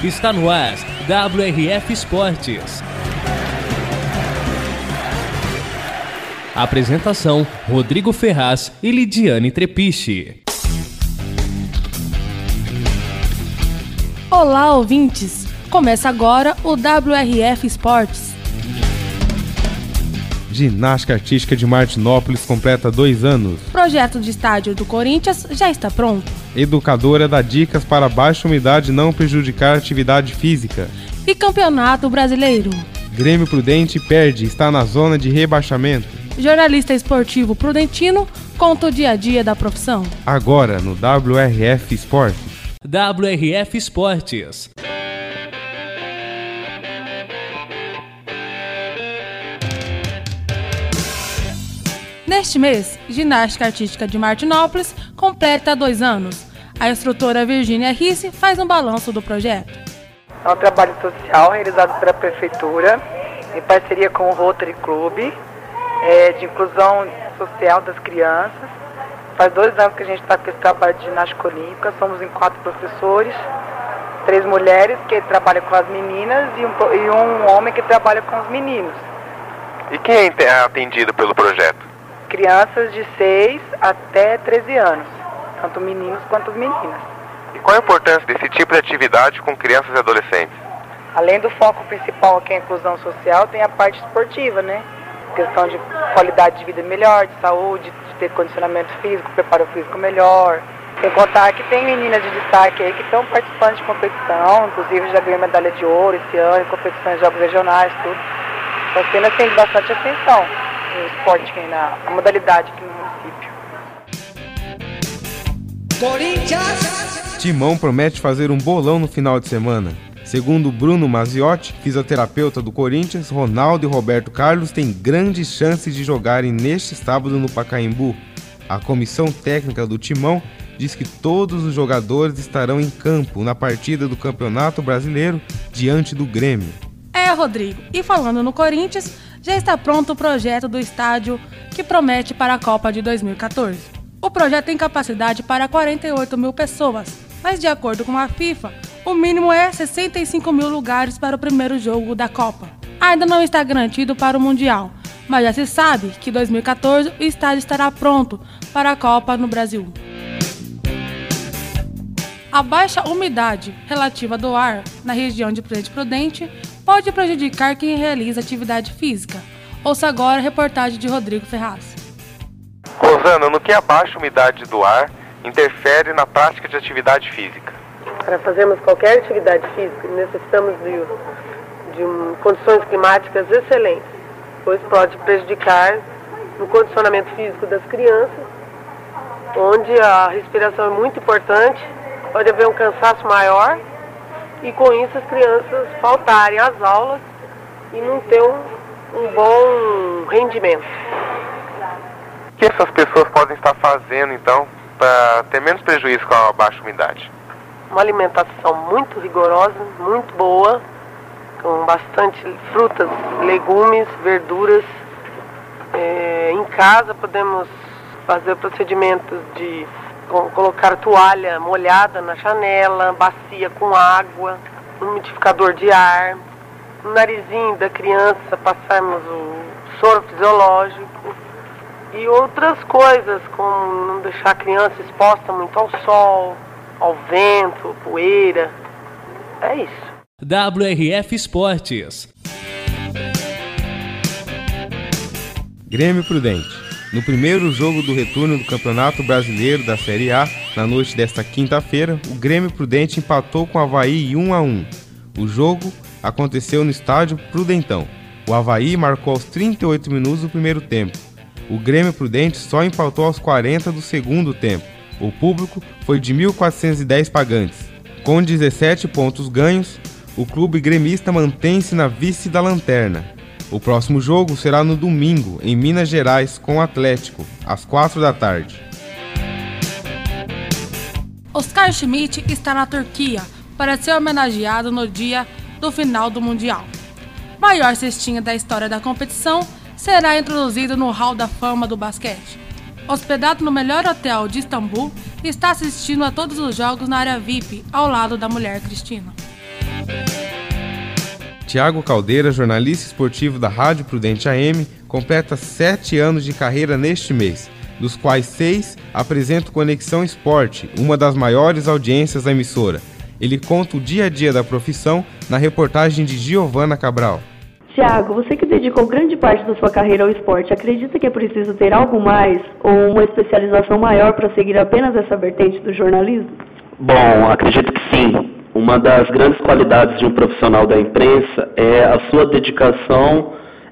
Está no ar, WRF Esportes. Apresentação, Rodrigo Ferraz e Lidiane Trepiche. Olá, ouvintes! Começa agora o WRF Esportes. Ginástica Artística de Martinópolis completa 2 anos. Projeto de estádio do Corinthians já está pronto. Educadora dá dicas para baixa umidade não prejudicar a atividade física. E Campeonato Brasileiro. Grêmio Prudente perde, está na zona de rebaixamento. Jornalista esportivo prudentino conta o dia a dia da profissão. Agora no WRF Esportes. WRF Esportes. Neste mês, Ginástica Artística de Martinópolis completa 2 anos. A instrutora Virgínia Risse faz um balanço do projeto. É um trabalho social realizado pela Prefeitura, em parceria com o Rotary Club, de inclusão social das crianças. Faz 2 anos que a gente está com esse trabalho de ginástica olímpica. Somos em 4 professores, 3 mulheres que trabalham com as meninas e um homem que trabalha com os meninos. E quem é atendido pelo projeto? Crianças de 6 até 13 anos, tanto meninos quanto meninas. E qual a importância desse tipo de atividade com crianças e adolescentes? Além do foco principal que é a inclusão social, tem a parte esportiva, né? Questão de qualidade de vida melhor, de saúde, de ter condicionamento físico, preparo físico melhor. Sem contar que tem meninas de destaque aí que estão participando de competição, inclusive já ganhou medalha de ouro esse ano, em competições de jogos regionais, tudo. Então a cena tem bastante atenção no esporte, na modalidade aqui no município. Timão promete fazer um bolão no final de semana. Segundo Bruno Maziotti, fisioterapeuta do Corinthians, Ronaldo e Roberto Carlos têm grandes chances de jogarem neste sábado no Pacaembu. A comissão técnica do Timão diz que todos os jogadores estarão em campo na partida do Campeonato Brasileiro diante do Grêmio. Rodrigo, e falando no Corinthians, já está pronto o projeto do estádio que promete para a Copa de 2014. O projeto tem capacidade para 48 mil pessoas, mas de acordo com a FIFA, o mínimo é 65 mil lugares para o primeiro jogo da Copa. Ainda não está garantido para o Mundial, mas já se sabe que em 2014 o estádio estará pronto para a Copa no Brasil. A baixa umidade relativa do ar na região de Presidente Prudente pode prejudicar quem realiza atividade física. Ouça agora a reportagem de Rodrigo Ferraz. Rosana, no que a baixa umidade do ar interfere na prática de atividade física? Para fazermos qualquer atividade física, necessitamos de condições climáticas excelentes, pois pode prejudicar no condicionamento físico das crianças, onde a respiração é muito importante, pode haver um cansaço maior e com isso as crianças faltarem às aulas e não ter um bom rendimento. O que essas pessoas podem estar fazendo então para ter menos prejuízo com a baixa umidade? Uma alimentação muito rigorosa, muito boa, com bastante frutas, legumes, verduras. Em casa podemos fazer procedimentos de colocar toalha molhada na janela, bacia com água, umidificador de ar, no narizinho da criança passarmos o soro fisiológico e outras coisas, como não deixar a criança exposta muito ao sol, ao vento, poeira. É isso. WRF Esportes. Grêmio Prudente. No primeiro jogo do retorno do Campeonato Brasileiro da Série A, na noite desta quinta-feira, o Grêmio Prudente empatou com o Avaí 1-1. O jogo aconteceu no estádio Prudentão. O Avaí marcou aos 38 minutos do primeiro tempo. O Grêmio Prudente só empatou aos 40 do segundo tempo. O público foi de 1.410 pagantes. Com 17 pontos ganhos, o clube gremista mantém-se na vice da lanterna. O próximo jogo será no domingo, em Minas Gerais, com o Atlético, às 4 da tarde. Oscar Schmidt está na Turquia para ser homenageado no dia do final do Mundial. Maior cestinha da história da competição será introduzido no Hall da Fama do basquete. Hospedado no melhor hotel de Istambul, está assistindo a todos os jogos na área VIP, ao lado da mulher Cristina. Tiago Caldeira, jornalista esportivo da Rádio Prudente AM, completa 7 anos de carreira neste mês, dos quais 6 apresenta Conexão Esporte, uma das maiores audiências da emissora. Ele conta o dia a dia da profissão na reportagem de Giovana Cabral. Tiago, você que dedicou grande parte da sua carreira ao esporte, acredita que é preciso ter algo mais ou uma especialização maior para seguir apenas essa vertente do jornalismo? Bom, acredito que sim. Uma das grandes qualidades de um profissional da imprensa é a sua dedicação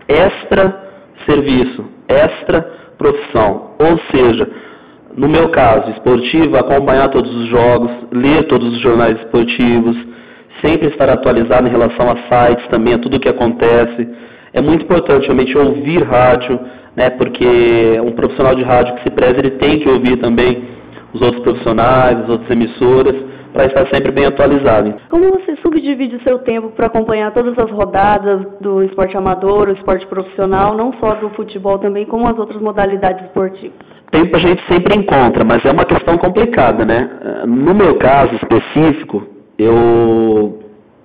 extra-serviço, extra-profissão. Ou seja, no meu caso esportivo, acompanhar todos os jogos, ler todos os jornais esportivos, sempre estar atualizado em relação a sites também, a tudo o que acontece. É muito importante realmente ouvir rádio, né, porque um profissional de rádio que se preza, ele tem que ouvir também os outros profissionais, as outras emissoras, para estar sempre bem atualizado. Como você subdivide o seu tempo para acompanhar todas as rodadas do esporte amador, o esporte profissional, não só do futebol também, como as outras modalidades esportivas? Tempo a gente sempre encontra, mas é uma questão complicada, né? No meu caso específico, eu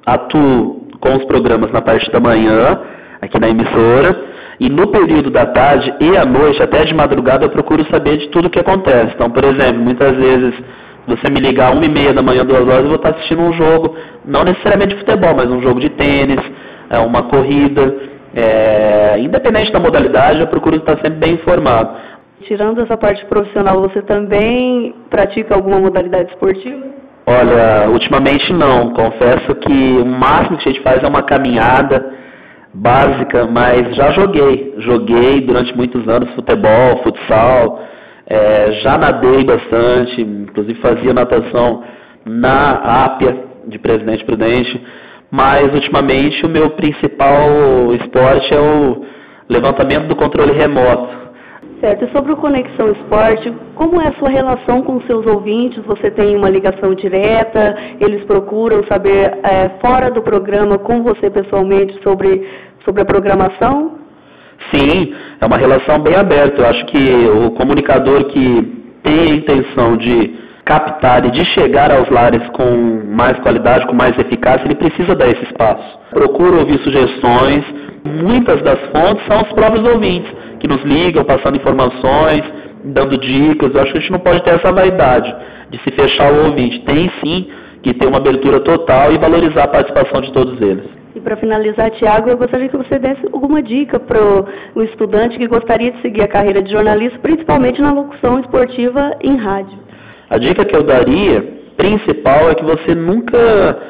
atuo com os programas na parte da manhã, aqui na emissora, e no período da tarde e à noite, até de madrugada, eu procuro saber de tudo o que acontece. Então, por exemplo, muitas vezes, se você me ligar 1h30 da manhã, 2 horas, eu vou estar assistindo um jogo, não necessariamente de futebol, mas um jogo de tênis, uma corrida. Independente da modalidade, eu procuro estar sempre bem informado. Tirando essa parte profissional, você também pratica alguma modalidade esportiva? Olha, ultimamente não. Confesso que o máximo que a gente faz é uma caminhada básica, mas já joguei. Joguei durante muitos anos futebol, futsal, já nadei bastante, inclusive fazia natação na Ápia de Presidente Prudente, mas ultimamente o meu principal esporte é o levantamento do controle remoto. Certo, e sobre o Conexão Esporte, como é a sua relação com os seus ouvintes? Você tem uma ligação direta? Eles procuram saber fora do programa com você pessoalmente sobre a programação? Sim, é uma relação bem aberta. Eu acho que o comunicador que tem a intenção de captar e de chegar aos lares com mais qualidade, com mais eficácia, ele precisa dar esse espaço. Procuro ouvir sugestões. Muitas das fontes são os próprios ouvintes, que nos ligam, passando informações, dando dicas. Eu acho que a gente não pode ter essa vaidade de se fechar ao ouvinte. Tem sim que ter uma abertura total e valorizar a participação de todos eles. E para finalizar, Tiago, eu gostaria que você desse alguma dica para o estudante que gostaria de seguir a carreira de jornalista, principalmente na locução esportiva em rádio. A dica que eu daria, principal, é que você nunca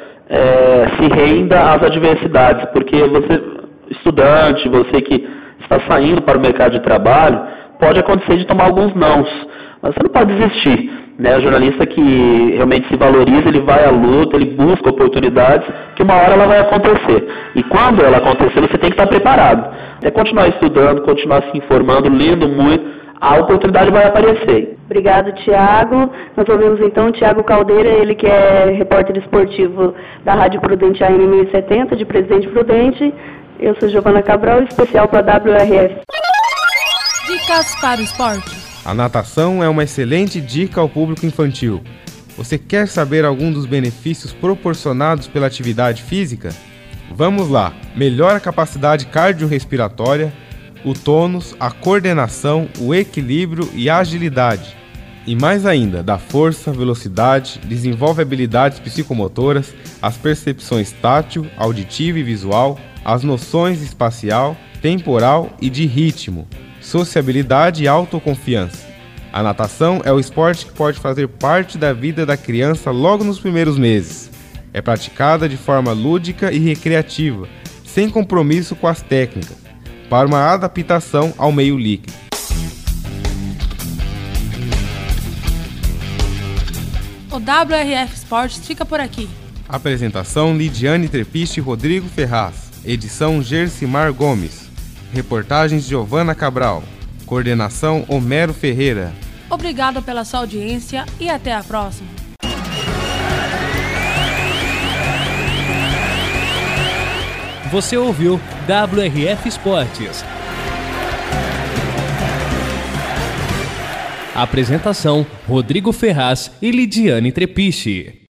se renda às adversidades, porque você, estudante, você que está saindo para o mercado de trabalho, pode acontecer de tomar alguns nãos, mas você não pode desistir, né? O jornalista que realmente se valoriza, ele vai à luta, ele busca oportunidades, que uma hora ela vai acontecer. E quando ela acontecer, você tem que estar preparado. É continuar estudando, continuar se informando, lendo muito, a oportunidade vai aparecer. Obrigado, Tiago. Nós ouvimos então o Tiago Caldeira, ele que é repórter esportivo da Rádio Prudente AM 1070, de Presidente Prudente. Eu sou Giovana Cabral, especial para a WRF. Dicas para o esporte. A natação é uma excelente dica ao público infantil. Você quer saber algum dos benefícios proporcionados pela atividade física? Vamos lá! Melhora a capacidade cardiorrespiratória, o tônus, a coordenação, o equilíbrio e a agilidade. E mais ainda, dá força, velocidade, desenvolve habilidades psicomotoras, as percepções tátil, auditiva e visual, as noções espacial, temporal e de ritmo, sociabilidade e autoconfiança. A natação é o esporte que pode fazer parte da vida da criança logo nos primeiros meses. É praticada de forma lúdica e recreativa, sem compromisso com as técnicas, para uma adaptação ao meio líquido. O WRF Esportes fica por aqui. Apresentação: Lidiane Trepiche e Rodrigo Ferraz. Edição: Gersimar Gomes. Reportagens: Giovana Cabral. Coordenação: Homero Ferreira. Obrigado pela sua audiência e até a próxima. Você ouviu WRF Esportes. Apresentação: Rodrigo Ferraz e Lidiane Trepiche.